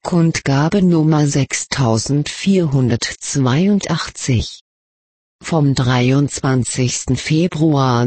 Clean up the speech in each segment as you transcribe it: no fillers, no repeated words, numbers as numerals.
Kundgabe Nummer 6482 vom 23. Februar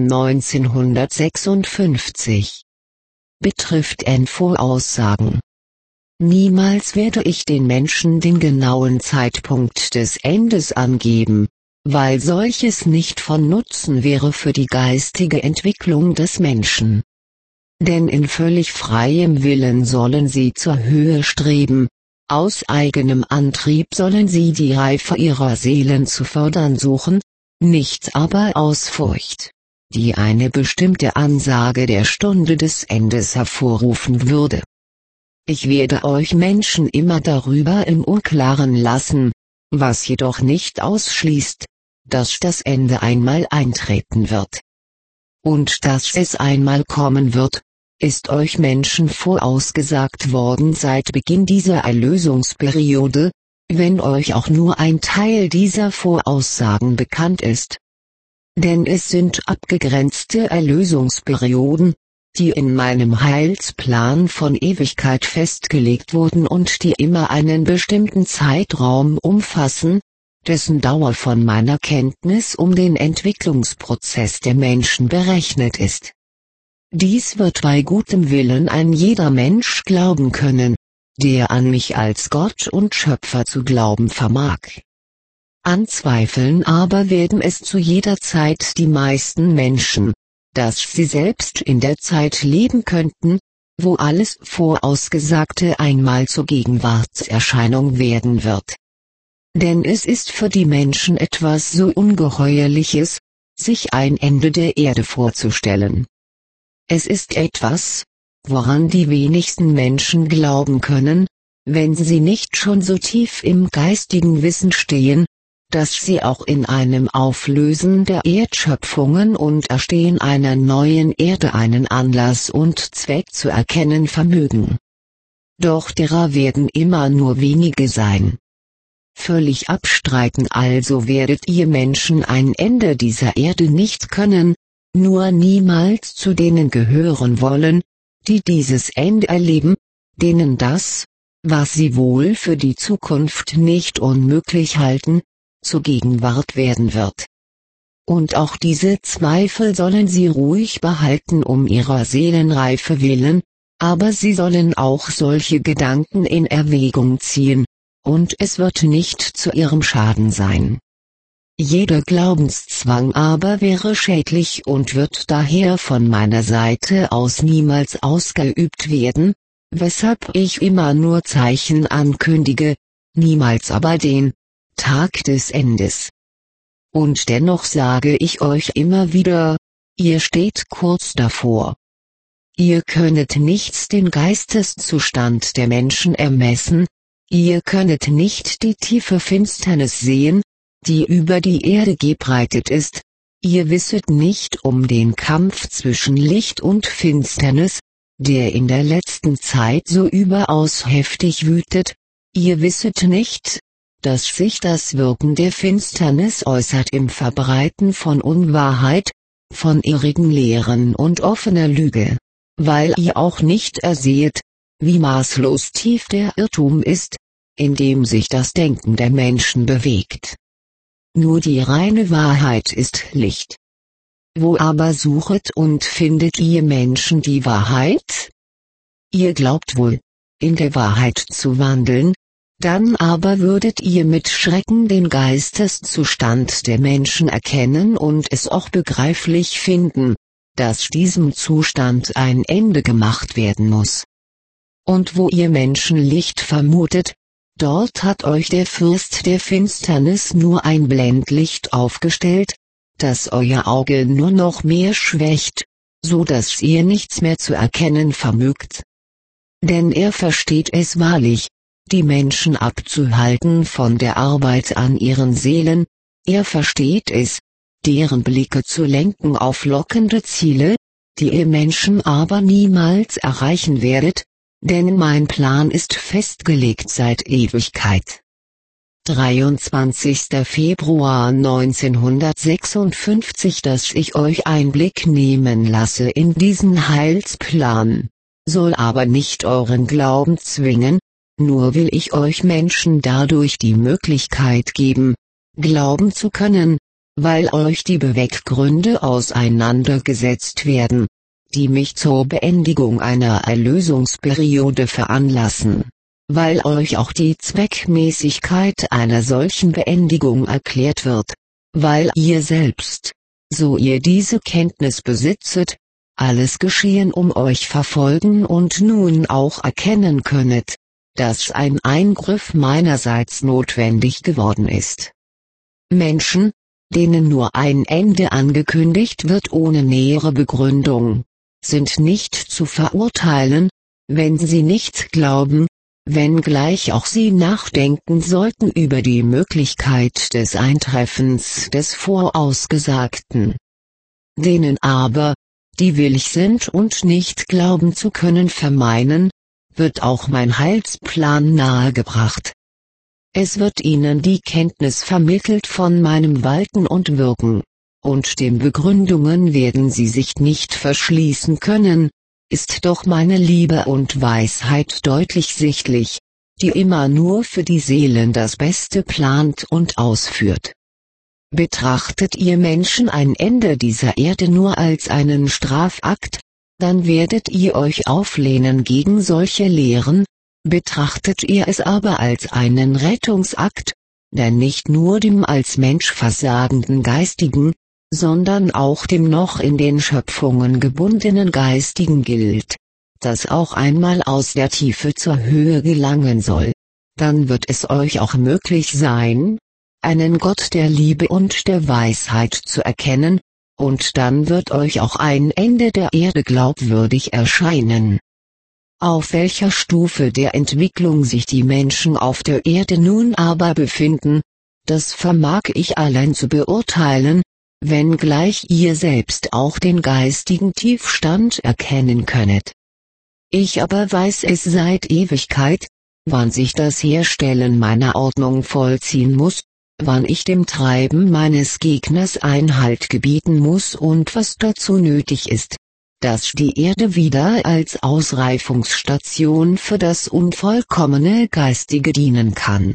1956 betrifft Voraussagen. Niemals werde ich den Menschen den genauen Zeitpunkt des Endes angeben, weil solches nicht von Nutzen wäre für die geistige Entwicklung des Menschen. Denn in völlig freiem Willen sollen sie zur Höhe streben, aus eigenem Antrieb sollen sie die Reife ihrer Seelen zu fördern suchen, nicht aber aus Furcht, die eine bestimmte Ansage der Stunde des Endes hervorrufen würde. Ich werde euch Menschen immer darüber im Unklaren lassen, was jedoch nicht ausschließt, dass das Ende einmal eintreten wird. Und dass es einmal kommen wird, ist euch Menschen vorausgesagt worden seit Beginn dieser Erlösungsperiode, wenn euch auch nur ein Teil dieser Voraussagen bekannt ist. Denn es sind abgegrenzte Erlösungsperioden, die in meinem Heilsplan von Ewigkeit festgelegt wurden und die immer einen bestimmten Zeitraum umfassen, dessen Dauer von meiner Kenntnis um den Entwicklungsprozess der Menschen berechnet ist. Dies wird bei gutem Willen ein jeder Mensch glauben können, der an mich als Gott und Schöpfer zu glauben vermag. Anzweifeln aber werden es zu jeder Zeit die meisten Menschen, dass sie selbst in der Zeit leben könnten, wo alles Vorausgesagte einmal zur Gegenwartserscheinung werden wird. Denn es ist für die Menschen etwas so Ungeheuerliches, sich ein Ende der Erde vorzustellen. Es ist etwas, woran die wenigsten Menschen glauben können, wenn sie nicht schon so tief im geistigen Wissen stehen, dass sie auch in einem Auflösen der Erdschöpfungen und Erstehen einer neuen Erde einen Anlass und Zweck zu erkennen vermögen. Doch derer werden immer nur wenige sein. Völlig abstreiten also werdet ihr Menschen ein Ende dieser Erde nicht können, nur niemals zu denen gehören wollen, die dieses Ende erleben, denen das, was sie wohl für die Zukunft nicht unmöglich halten, zur Gegenwart werden wird. Und auch diese Zweifel sollen sie ruhig behalten um ihrer Seelenreife willen, aber sie sollen auch solche Gedanken in Erwägung ziehen, und es wird nicht zu ihrem Schaden sein. Jeder Glaubenszwang aber wäre schädlich und wird daher von meiner Seite aus niemals ausgeübt werden, weshalb ich immer nur Zeichen ankündige, niemals aber den Tag des Endes. Und dennoch sage ich euch immer wieder, ihr steht kurz davor. Ihr könnet nichts den Geisteszustand der Menschen ermessen, ihr könnet nicht die tiefe Finsternis sehen, die über die Erde gebreitet ist, ihr wisset nicht um den Kampf zwischen Licht und Finsternis, der in der letzten Zeit so überaus heftig wütet, ihr wisset nicht, dass sich das Wirken der Finsternis äußert im Verbreiten von Unwahrheit, von irrigen Lehren und offener Lüge, weil ihr auch nicht ersehet, wie maßlos tief der Irrtum ist, in dem sich das Denken der Menschen bewegt. Nur die reine Wahrheit ist Licht. Wo aber suchet und findet ihr Menschen die Wahrheit? Ihr glaubt wohl, in der Wahrheit zu wandeln, dann aber würdet ihr mit Schrecken den Geisteszustand der Menschen erkennen und es auch begreiflich finden, dass diesem Zustand ein Ende gemacht werden muss. Und wo ihr Menschen Licht vermutet, dort hat euch der Fürst der Finsternis nur ein Blendlicht aufgestellt, das euer Auge nur noch mehr schwächt, so dass ihr nichts mehr zu erkennen vermögt. Denn er versteht es wahrlich, die Menschen abzuhalten von der Arbeit an ihren Seelen, er versteht es, deren Blicke zu lenken auf lockende Ziele, die ihr Menschen aber niemals erreichen werdet, denn mein Plan ist festgelegt seit Ewigkeit. 23. Februar 1956. Dass ich euch Einblick nehmen lasse in diesen Heilsplan, soll aber nicht euren Glauben zwingen, nur will ich euch Menschen dadurch die Möglichkeit geben, glauben zu können, weil euch die Beweggründe auseinandergesetzt werden, die mich zur Beendigung einer Erlösungsperiode veranlassen, weil euch auch die Zweckmäßigkeit einer solchen Beendigung erklärt wird, weil ihr selbst, so ihr diese Kenntnis besitzet, alles Geschehen um euch verfolgen und nun auch erkennen könnet, dass ein Eingriff meinerseits notwendig geworden ist. Menschen, denen nur ein Ende angekündigt wird ohne nähere Begründung, sind nicht zu verurteilen, wenn sie nicht glauben, wenngleich auch sie nachdenken sollten über die Möglichkeit des Eintreffens des Vorausgesagten. Denen aber, die willig sind und nicht glauben zu können vermeinen, wird auch mein Heilsplan nahegebracht. Es wird ihnen die Kenntnis vermittelt von meinem Walten und Wirken, und den Begründungen werden sie sich nicht verschließen können, ist doch meine Liebe und Weisheit deutlich sichtlich, die immer nur für die Seelen das Beste plant und ausführt. Betrachtet ihr Menschen ein Ende dieser Erde nur als einen Strafakt, dann werdet ihr euch auflehnen gegen solche Lehren, betrachtet ihr es aber als einen Rettungsakt, der nicht nur dem als Mensch versagenden Geistigen, sondern auch dem noch in den Schöpfungen gebundenen Geistigen gilt, das auch einmal aus der Tiefe zur Höhe gelangen soll, dann wird es euch auch möglich sein, einen Gott der Liebe und der Weisheit zu erkennen, und dann wird euch auch ein Ende der Erde glaubwürdig erscheinen. Auf welcher Stufe der Entwicklung sich die Menschen auf der Erde nun aber befinden, das vermag ich allein zu beurteilen, wenngleich ihr selbst auch den geistigen Tiefstand erkennen könnet. Ich aber weiß es seit Ewigkeit, wann sich das Herstellen meiner Ordnung vollziehen muss, wann ich dem Treiben meines Gegners Einhalt gebieten muss und was dazu nötig ist, dass die Erde wieder als Ausreifungsstation für das unvollkommene Geistige dienen kann.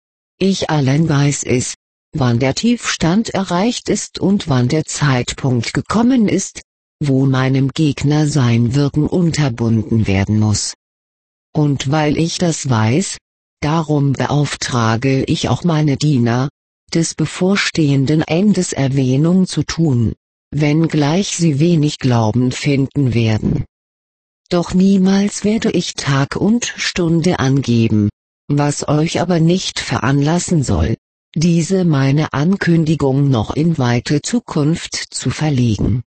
Ich allein weiß es, wann der Tiefstand erreicht ist und wann der Zeitpunkt gekommen ist, wo meinem Gegner sein Wirken unterbunden werden muss. Und weil ich das weiß, darum beauftrage ich auch meine Diener, des bevorstehenden Endes Erwähnung zu tun, wenngleich sie wenig Glauben finden werden. Doch niemals werde ich Tag und Stunde angeben, was euch aber nicht veranlassen soll, diese meine Ankündigung noch in weite Zukunft zu verlegen.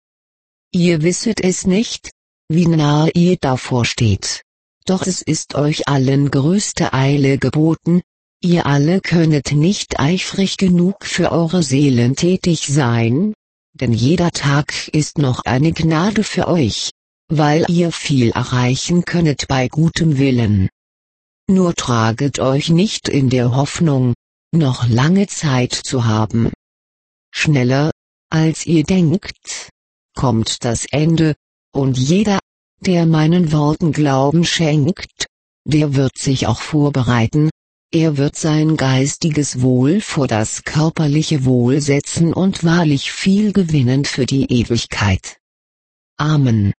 Ihr wisset es nicht, wie nahe ihr davor steht. Doch es ist euch allen größte Eile geboten, ihr alle könnet nicht eifrig genug für eure Seelen tätig sein, denn jeder Tag ist noch eine Gnade für euch, weil ihr viel erreichen könnet bei gutem Willen. Nur traget euch nicht in der Hoffnung, noch lange Zeit zu haben. Schneller, als ihr denkt, kommt das Ende, und jeder, der meinen Worten Glauben schenkt, der wird sich auch vorbereiten, er wird sein geistiges Wohl vor das körperliche Wohl setzen und wahrlich viel gewinnen für die Ewigkeit. Amen.